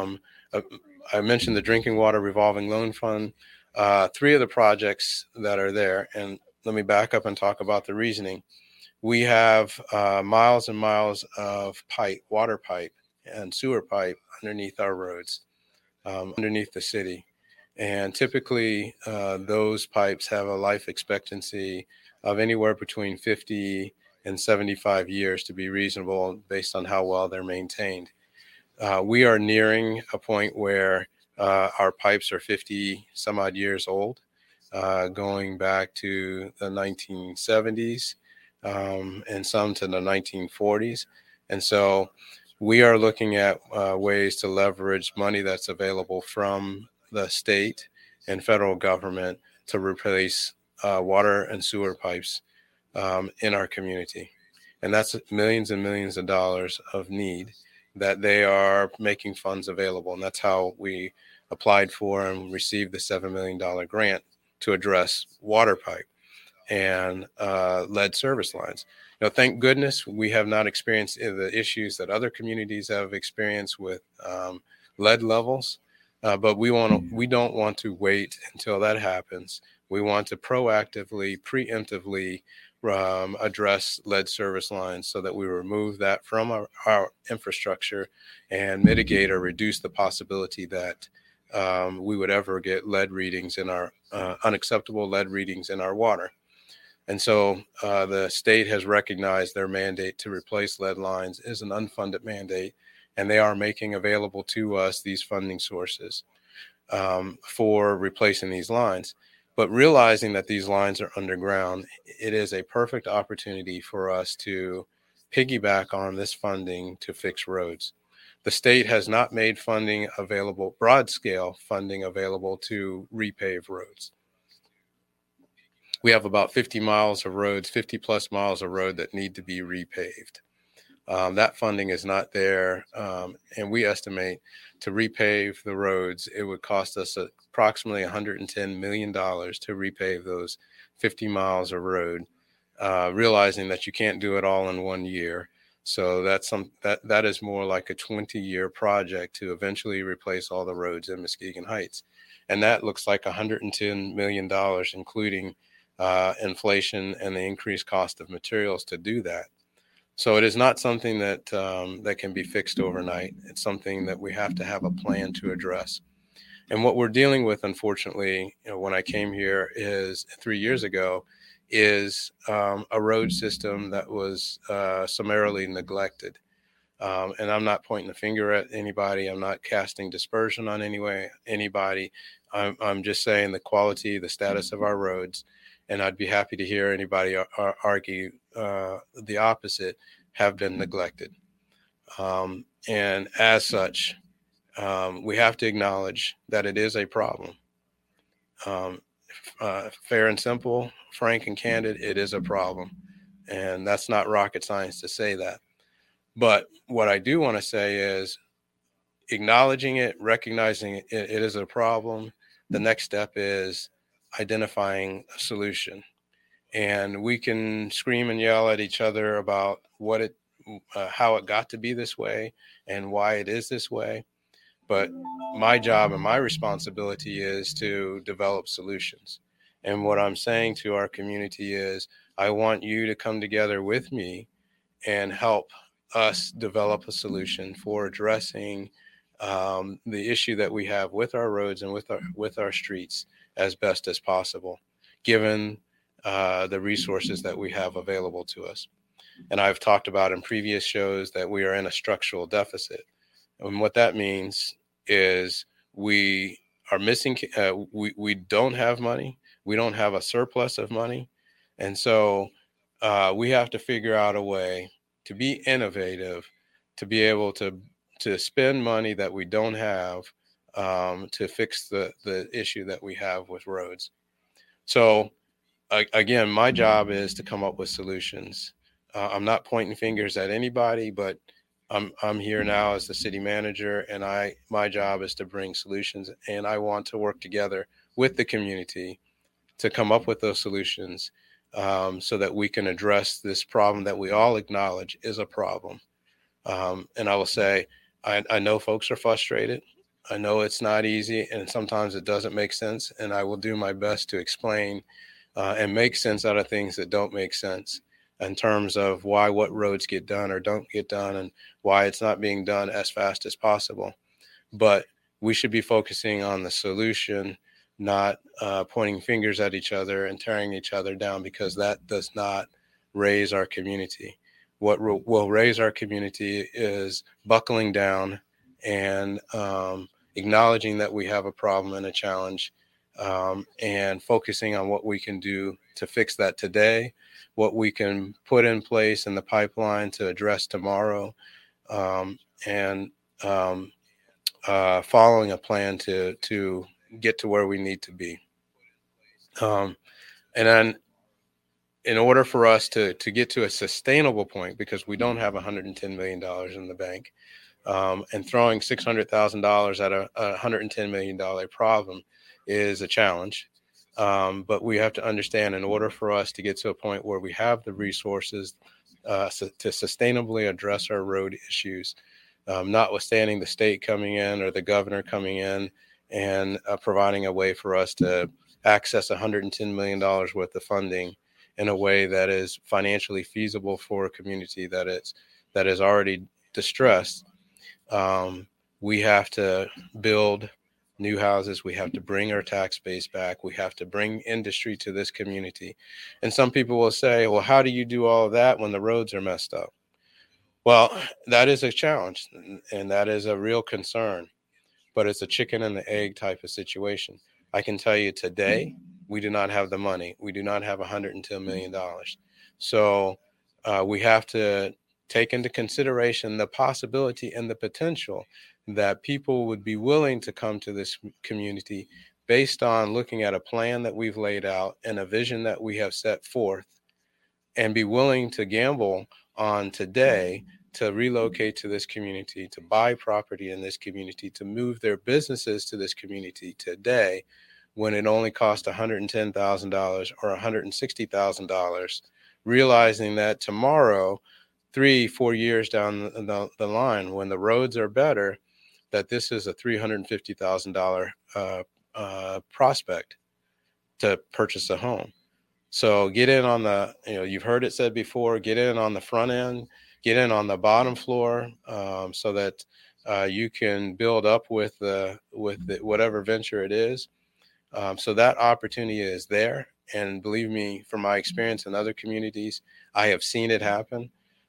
I mentioned the Drinking Water Revolving Loan Fund, 3 of the projects that are there. And let me back up and talk about the reasoning. We have miles and miles of pipe, water pipe and sewer pipe underneath our roads, underneath the city. And typically those pipes have a life expectancy of anywhere between 50 and 75 years to be reasonable based on how well they're maintained. We are nearing a point where our pipes are 50 some odd years old, going back to the 1970s and some to the 1940s. And so we are looking at ways to leverage money that's available from the state and federal government to replace water and sewer pipes in our community. And that's millions and millions of dollars of need that they are making funds available. And that's how we applied for and received the $7 million grant to address water pipe and lead service lines. Thank goodness we have not experienced the issues that other communities have experienced with lead levels, but we don't want to wait until that happens. We want to proactively, preemptively address lead service lines so that we remove that from our infrastructure and mitigate or reduce the possibility that we would ever get lead readings in our unacceptable lead readings in our water. And so the state has recognized their mandate to replace lead lines is an unfunded mandate, and they are making available to us these funding sources for replacing these lines. But realizing that these lines are underground, it is a perfect opportunity for us to piggyback on this funding to fix roads. The state has not made funding available, broad scale funding available to repave roads. We have about 50 miles of roads, 50 plus miles of road that need to be repaved. That funding is not there. And we estimate to repave the roads, it would cost us approximately $110 million to repave those 50 miles of road, realizing that you can't do it all in 1 year. So that is more like a 20-year project to eventually replace all the roads in Muskegon Heights. And that looks like $110 million, including inflation and the increased cost of materials to do that. So it is not something that that can be fixed overnight. It's something that we have to have a plan to address. And what we're dealing with, unfortunately, when I came here 3 years ago, is a road system that was summarily neglected. And I'm not pointing the finger at anybody. I'm not casting dispersion on anybody. I'm just saying the quality, the status of our roads, and I'd be happy to hear anybody argue the opposite, have been neglected. And as such, we have to acknowledge that it is a problem. Fair and simple, frank and candid, it is a problem. And that's not rocket science to say that. But what I do want to say is acknowledging it, recognizing it is a problem. The next step is identifying a solution. And we can scream and yell at each other about how it got to be this way and why it is this way. But my job and my responsibility is to develop solutions. And what I'm saying to our community is I want you to come together with me and help us develop a solution for addressing the issue that we have with our roads and with our streets as best as possible, given the resources that we have available to us. And I've talked about in previous shows that we are in a structural deficit. And what that means is we are missing, we don't have money. We don't have a surplus of money. And so we have to figure out a way to be innovative, to be able to spend money that we don't have to fix the issue that we have with roads. So again, my job is to come up with solutions. I'm not pointing fingers at anybody, but I'm here now as the city manager, and my job is to bring solutions, and I want to work together with the community to come up with those solutions so that we can address this problem that we all acknowledge is a problem. And I will say, I know folks are frustrated. I know it's not easy, and sometimes it doesn't make sense, and I will do my best to explain and make sense out of things that don't make sense in terms of why what roads get done or don't get done and why it's not being done as fast as possible. But we should be focusing on the solution, not pointing fingers at each other and tearing each other down, because that does not raise our community. What will raise our community is buckling down and acknowledging that we have a problem and a challenge, and focusing on what we can do to fix that today, what we can put in place in the pipeline to address tomorrow, and following a plan to get to where we need to be. And then in order for us to get to a sustainable point, because we don't have $110 million in the bank, and throwing $600,000 at a $110 million problem is a challenge. But we have to understand, in order for us to get to a point where we have the resources to sustainably address our road issues, notwithstanding the state coming in or the governor coming in and providing a way for us to access $110 million worth of funding in a way that is financially feasible for a community that is already distressed. We have to build new houses. We have to bring our tax base back. We have to bring industry to this community. And some people will say, well, how do you do all of that when the roads are messed up? Well, that is a challenge, and that is a real concern, but it's a chicken and the egg type of situation. I can tell you today, we do not have the money. We do not have $110 million. So we have to take into consideration the possibility and the potential that people would be willing to come to this community based on looking at a plan that we've laid out and a vision that we have set forth, and be willing to gamble on today to relocate to this community, to buy property in this community, to move their businesses to this community today, when it only cost $110,000 or $160,000, realizing that tomorrow, 3-4 years down the line, when the roads are better, that this is a $350,000 prospect to purchase a home. So get in on the, you've heard it said before, get in on the front end, get in on the bottom floor, so that you can build up with whatever venture it is. So that opportunity is there. And believe me, from my experience in other communities, I have seen it happen.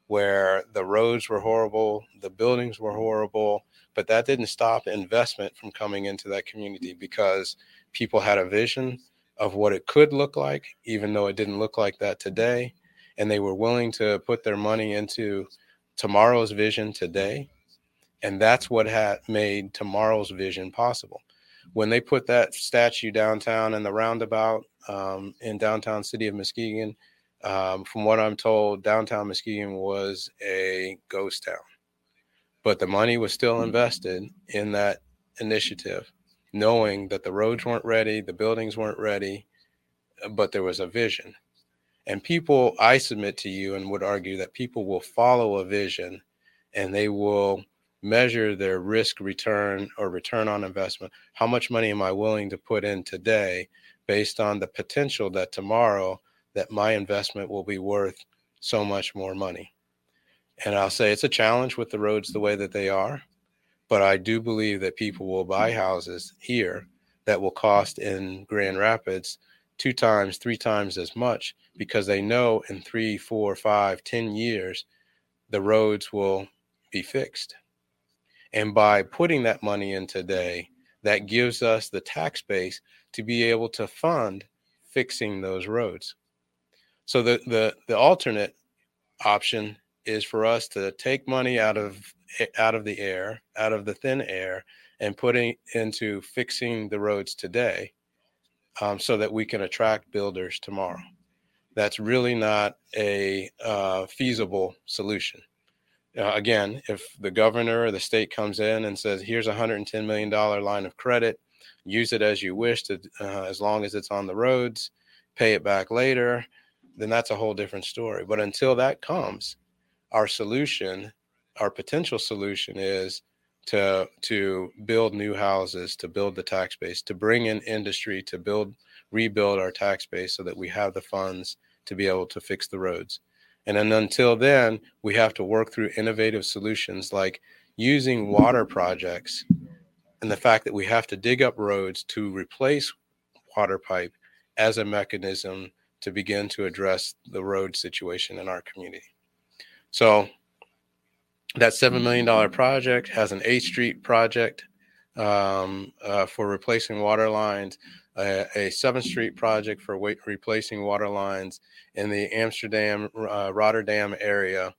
where the roads were horrible, the buildings were horrible, but that didn't stop investment from coming into that community because people had a vision of what it could look like, even though it didn't look like that today. And they were willing to put their money into tomorrow's vision today. And that's what had made tomorrow's vision possible. When they put that statue downtown in the roundabout in downtown city of Muskegon, from what I'm told, downtown Muskegon was a ghost town. But the money was still invested in that initiative, knowing that the roads weren't ready, the buildings weren't ready, but there was a vision. And people, I submit to you and would argue that people will follow a vision and they will measure their risk return or return on investment. How much money am I willing to put in today based on the potential that tomorrow that my investment will be worth so much more money? And I'll say it's a challenge with the roads the way that they are, but I do believe that people will buy houses here that will cost in Grand Rapids 2 times, 3 times as much because they know in 3, 4, 5, 10 years, the roads will be fixed. And by putting that money in today, that gives us the tax base to be able to fund fixing those roads. So the alternate option is for us to take money out of the air, out of the thin air, and putting into fixing the roads today, so that we can attract builders tomorrow. That's really not a feasible solution. Again, if the governor or the state comes in and says, here's a $110 million line of credit, use it as you wish, to as long as it's on the roads, pay it back later, then that's a whole different story. But until that comes, our solution, our potential solution is to build new houses, to build the tax base, to bring in industry, to rebuild our tax base so that we have the funds to be able to fix the roads. And then until then, we have to work through innovative solutions like using water projects and the fact that we have to dig up roads to replace water pipe as a mechanism to begin to address the road situation in our community. So that $7 million project has an 8th Street project for replacing water lines, a 7th Street project for replacing water lines in the Amsterdam, Rotterdam area,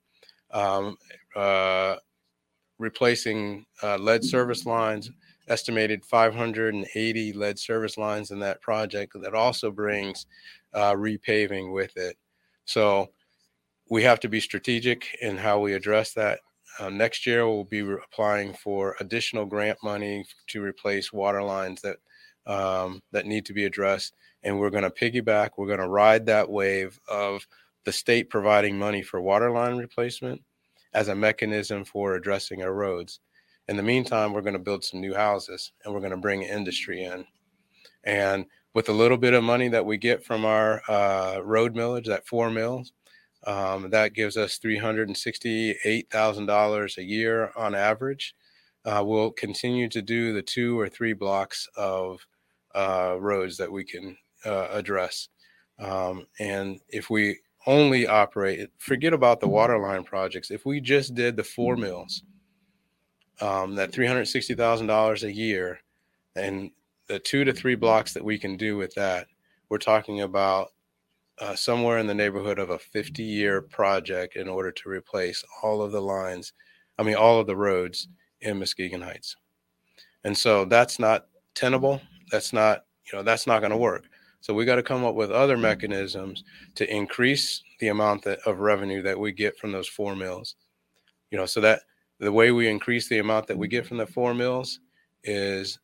replacing lead service lines, estimated 580 lead service lines in that project that also brings repaving with it. So we have to be strategic in how we address that. Next year, we'll be applying for additional grant money to replace water lines that need to be addressed. And we're going to piggyback. We're going to ride that wave of the state providing money for water line replacement as a mechanism for addressing our roads. In the meantime, we're going to build some new houses and we're going to bring industry in. And with a little bit of money that we get from our road millage, that 4 mills, that gives us $368,000 a year on average. We'll continue to do the 2 or 3 blocks of roads that we can address. And if we only operate, forget about the water line projects. If we just did the 4 mills, that $360,000 a year, and the 2 to 3 blocks that we can do with that, we're talking about somewhere in the neighborhood of a 50-year project in order to replace all of the lines, all of the roads in Muskegon Heights. And so that's not tenable. That's not going to work. So we got to come up with other mechanisms to increase the amount of revenue that we get from those 4 mills. So that the way we increase the amount that we get from the 4 mills is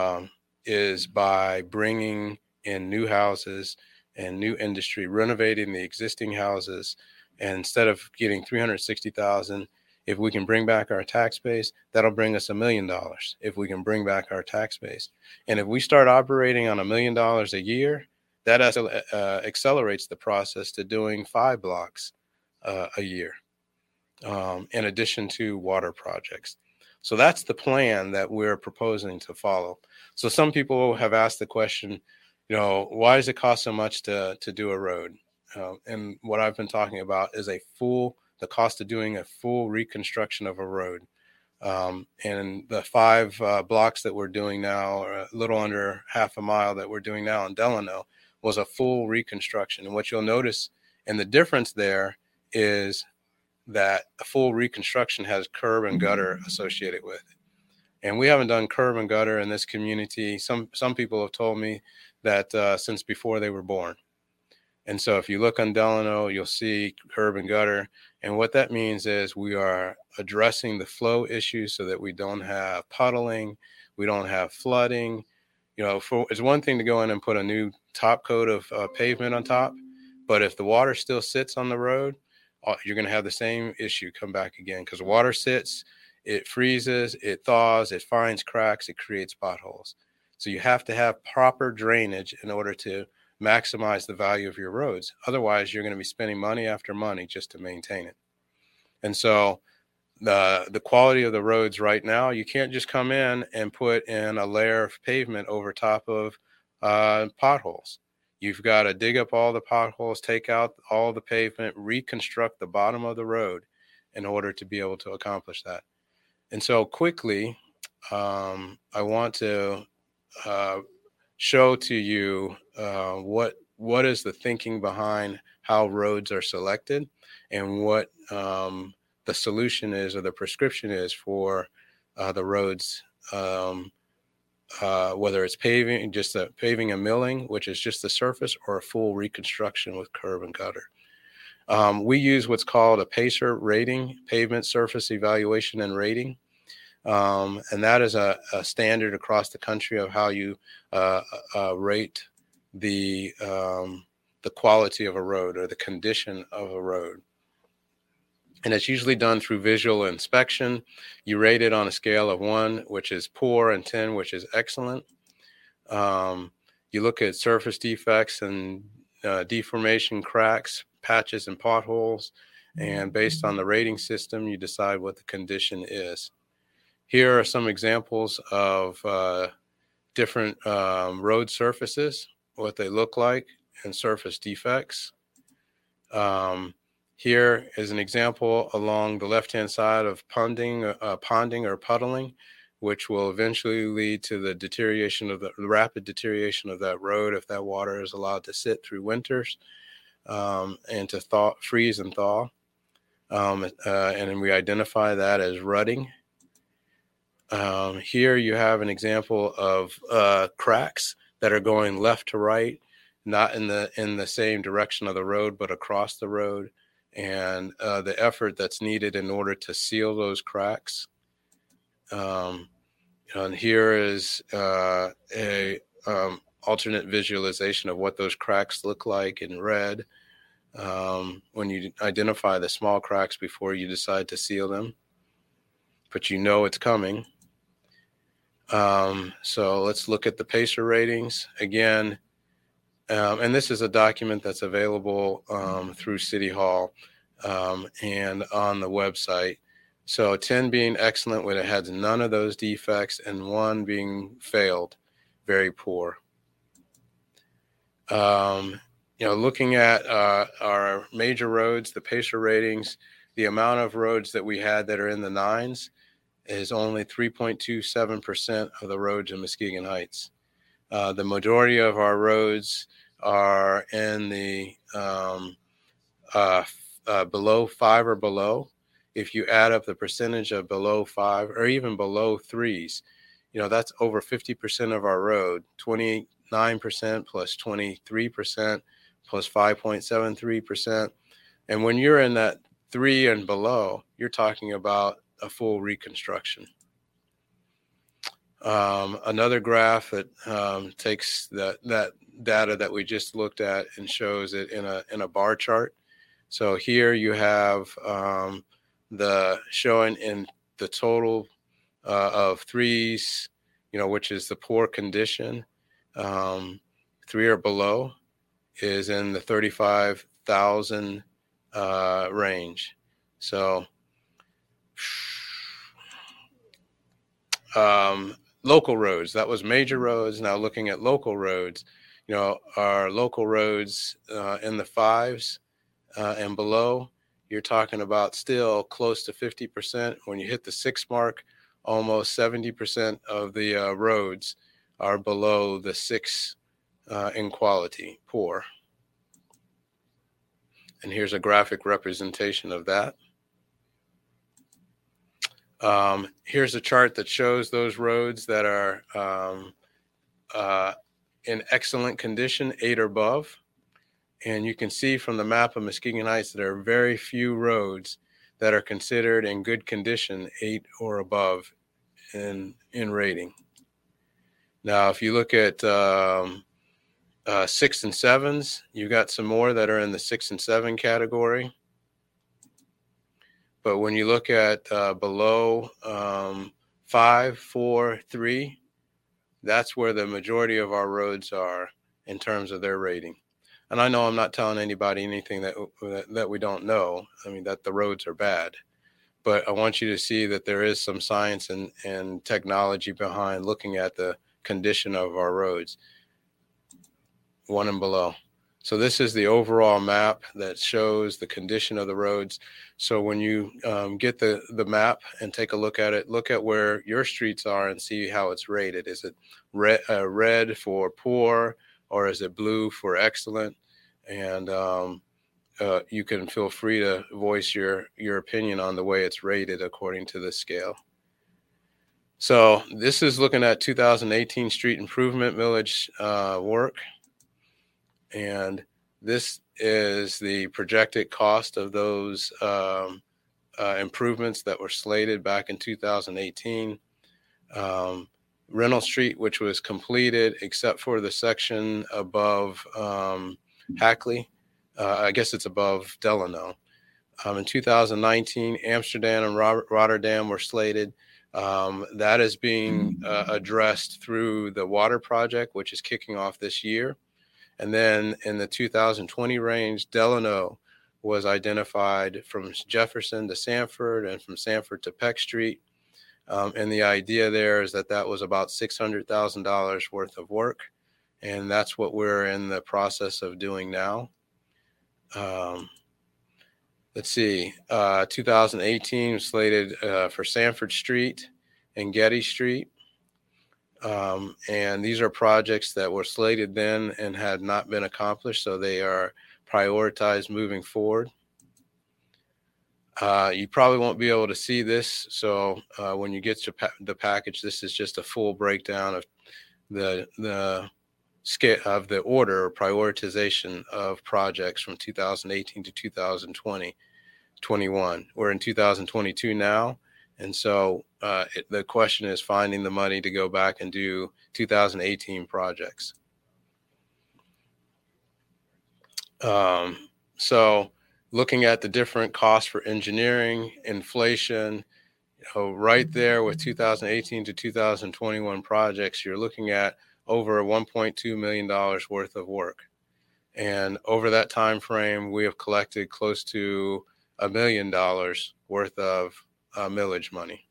by bringing in new houses and new industry, renovating the existing houses. And instead of getting $360,000, if we can bring back our tax base, that'll bring us $1 million. If we can bring back our tax base, and if we start operating on $1 million a year, that accelerates the process to doing 5 blocks a year, in addition to water projects. So that's the plan that we're proposing to follow. So some people have asked the question, why does it cost so much to do a road? And what I've been talking about is a full the cost of doing a full reconstruction of a road. And the 5 blocks that we're doing now, or a little under half a mile that we're doing now in Delano, was a full reconstruction. And what you'll notice, and the difference there is that a full reconstruction has curb and gutter associated with it. And we haven't done curb and gutter in this community. Some people have told me that since before they were born. And so if you look on Delano, you'll see curb and gutter. And what that means is we are addressing the flow issues so that we don't have puddling, we don't have flooding. It's one thing to go in and put a new top coat of pavement on top, but if the water still sits on the road, you're going to have the same issue come back again, because water sits, it freezes, it thaws, it finds cracks, it creates potholes. So you have to have proper drainage in order to maximize the value of your roads. Otherwise, you're going to be spending money after money just to maintain it. And so the quality of the roads right now, you can't just come in and put in a layer of pavement over top of potholes. You've got to dig up all the potholes, take out all the pavement, reconstruct the bottom of the road in order to be able to accomplish that. And so quickly, I want to show to you what is the thinking behind how roads are selected, and what the solution is, or the prescription is, for the roads, whether it's paving, just paving and milling, which is just the surface, or a full reconstruction with curb and gutter. We use what's called a PACER rating, pavement surface evaluation and rating. And that is a standard across the country of how you rate the quality of a road, or the condition of a road. And it's usually done through visual inspection. You rate it on a scale of 1, which is poor, and 10, which is excellent. You look at surface defects and deformation, cracks, patches, and potholes. And based on the rating system, you decide what the condition is. Here are some examples of different road surfaces, what they look like, and surface defects. Here is an example along the left-hand side of ponding or puddling, which will eventually lead to the rapid deterioration of that road if that water is allowed to sit through winters and to freeze and thaw. And then we identify that as rutting. Here you have an example of cracks that are going left to right, not in the same direction of the road, but across the road, and the effort that's needed in order to seal those cracks. And here is a alternate visualization of what those cracks look like in red when you identify the small cracks before you decide to seal them, but you know it's coming. So let's look at the PACER ratings again. And this is a document that's available through City Hall and on the website. So 10 being excellent when it has none of those defects, and 1 being failed, very poor. Looking at our major roads, the PACER ratings, the amount of roads that we had that are in the 9s is only 3.27% of the roads in Muskegon Heights. The majority of our roads are in the below 5 or below. If you add up the percentage of below 5 or even below 3s, that's over 50% of our road. 29% plus 23% plus 5.73%. And when you're in that 3 and below, you're talking about a full reconstruction. Another graph that takes that data that we just looked at and shows it in a bar chart. So here you have the showing in the total of 3s, which is the poor condition. 3 or below is in the 35,000 range. So local roads, that was major roads. Now looking at local roads, our local roads in the 5s and below, you're talking about still close to 50%. When you hit the 6 mark, almost 70% of the roads are below the 6 in quality, poor. And here's a graphic representation of that. Here's a chart that shows those roads that are in excellent condition, 8 or above. And you can see from the map of Muskegon Heights that there are very few roads that are considered in good condition, 8 or above in rating. Now, if you look at 6 and 7s, you got some more that are in the 6 and 7 category. But when you look at below 5, 4, 3, that's where the majority of our roads are in terms of their rating. And I know I'm not telling anybody anything that we don't know. I mean, that the roads are bad. But I want you to see that there is some science and technology behind looking at the condition of our roads, 1 and below. So this is the overall map that shows the condition of the roads. So when you get the map and take a look at it, look at where your streets are and see how it's rated. Is it red for poor, or is it blue for excellent? And you can feel free to voice your opinion on the way it's rated according to this scale. So this is looking at 2018 street improvement millage work. And this is the projected cost of those improvements that were slated back in 2018. Reynolds Street, which was completed except for the section above Hackley, I guess it's above Delano. In 2019, Amsterdam and Rotterdam were slated. That is being addressed through the water project, which is kicking off this year. And then in the 2020 range, Delano was identified from Jefferson to Sanford and from Sanford to Peck Street. And the idea there is that was about $600,000 worth of work. And that's what we're in the process of doing now. Let's see, 2018 was slated for Sanford Street and Getty Street. And these are projects that were slated then and had not been accomplished, so they are prioritized moving forward. You probably won't be able to see this, so when you get to the package, this is just a full breakdown of the scale of the order or prioritization of projects from 2018 to 2021. We're in 2022 now. And so the question is finding the money to go back and do 2018 projects. So looking at the different costs for engineering, inflation, right there with 2018 to 2021 projects, you're looking at over $1.2 million worth of work. And over that time frame, we have collected close to $1 million worth of millage money.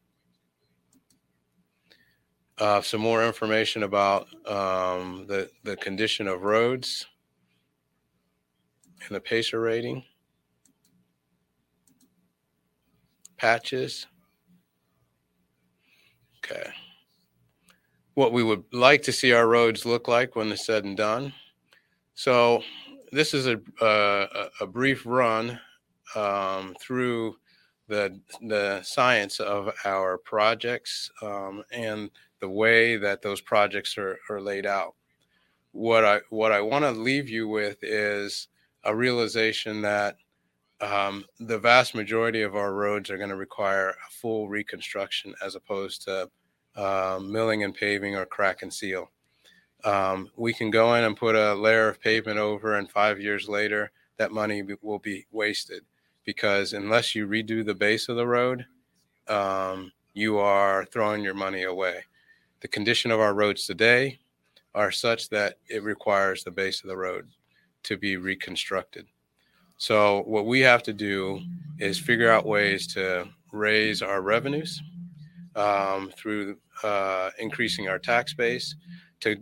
Some more information about the condition of roads and the PACER rating. Patches. Okay. What we would like to see our roads look like when it's said and done. So this is a brief run through the science of our projects and the way that those projects are laid out. What I want to leave you with is a realization that the vast majority of our roads are going to require a full reconstruction as opposed to milling and paving or crack and seal. We can go in and put a layer of pavement over, and 5 years later, that money will be wasted. Because unless you redo the base of the road, you are throwing your money away. The condition of our roads today are such that it requires the base of the road to be reconstructed. So what we have to do is figure out ways to raise our revenues through increasing our tax base, to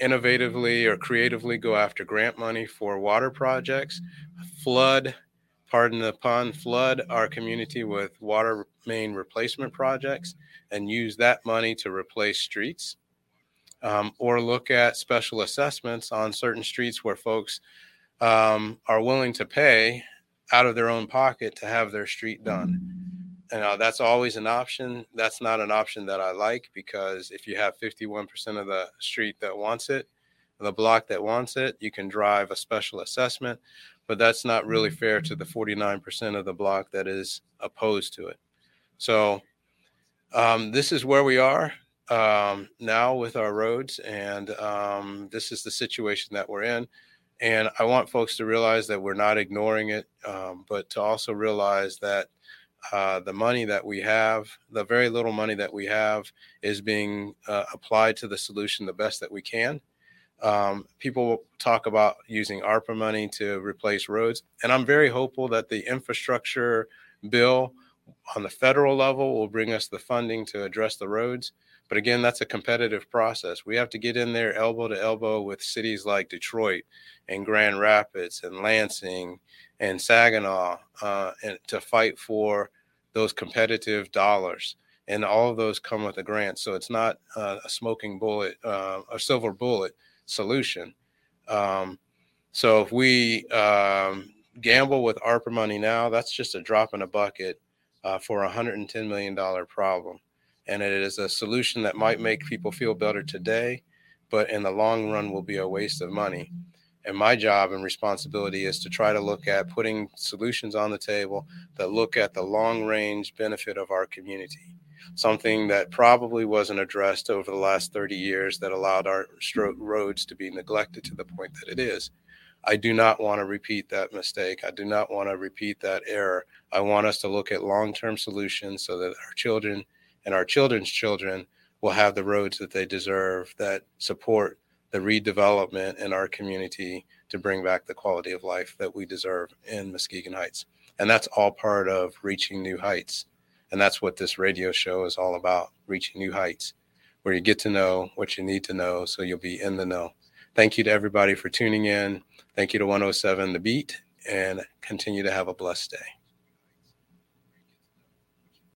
innovatively or creatively go after grant money for water projects, flood pardon the pun, flood our community with water main replacement projects and use that money to replace streets, or look at special assessments on certain streets where folks are willing to pay out of their own pocket to have their street done. And that's always an option. That's not an option that I like, because if you have 51% of the street that wants it, the block that wants it, you can drive a special assessment, but that's not really fair to the 49% of the block that is opposed to it. So this is where we are now with our roads, and this is the situation that we're in. And I want folks to realize that we're not ignoring it, but to also realize that the money that we have, the very little money that we have, is being applied to the solution the best that we can. People talk about using ARPA money to replace roads, and I'm very hopeful that the infrastructure bill on the federal level will bring us the funding to address the roads. But again, that's a competitive process. We have to get in there elbow to elbow with cities like Detroit and Grand Rapids and Lansing and Saginaw and to fight for those competitive dollars. And all of those come with a grant. So it's not a smoking bullet, a silver bullet solution. So if we gamble with ARPA money now, that's just a drop in a bucket for a $110 million problem. And it is a solution that might make people feel better today, but in the long run will be a waste of money. And my job and responsibility is to try to look at putting solutions on the table that look at the long range benefit of our community. Something that probably wasn't addressed over the last 30 years that allowed our roads to be neglected to the point that it is. I do not want to repeat that mistake. I do not want to repeat that error. I want us to look at long-term solutions so that our children and our children's children will have the roads that they deserve, that support the redevelopment in our community to bring back the quality of life that we deserve in Muskegon Heights. And that's all part of reaching new heights. And that's what this radio show is all about, reaching new heights, where you get to know what you need to know so you'll be in the know. Thank you to everybody for tuning in. Thank you to 107 The Beat, and continue to have a blessed day.